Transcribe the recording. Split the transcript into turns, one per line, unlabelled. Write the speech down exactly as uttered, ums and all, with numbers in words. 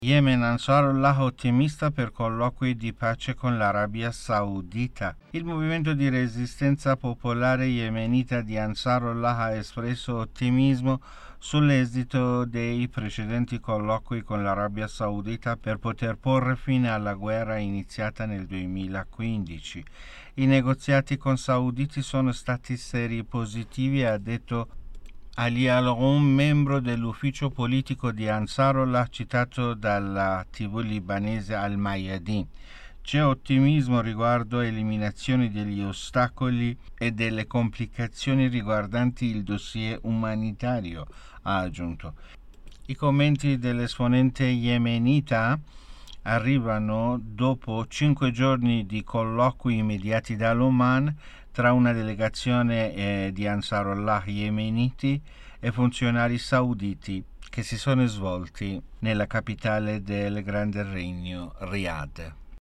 Yemen Ansarullah ottimista per colloqui di pace con l'Arabia Saudita. Il movimento di resistenza popolare yemenita di Ansarullah ha espresso ottimismo sull'esito dei precedenti colloqui con l'Arabia Saudita per poter porre fine alla guerra iniziata nel duemilaquindici. I negoziati con sauditi sono stati seri positivi, ha detto Ali Al-Ghoum, membro dell'ufficio politico di Ansarullah citato dalla tivù libanese Al-Mayadeen. C'è ottimismo riguardo eliminazione degli ostacoli e delle complicazioni riguardanti il dossier umanitario, ha aggiunto. I commenti dell'esponente yemenita arrivano dopo cinque giorni di colloqui immediati dall'Oman tra una delegazione eh, di Ansarullah yemeniti e funzionari sauditi che si sono svolti nella capitale del Grande Regno, Riyadh.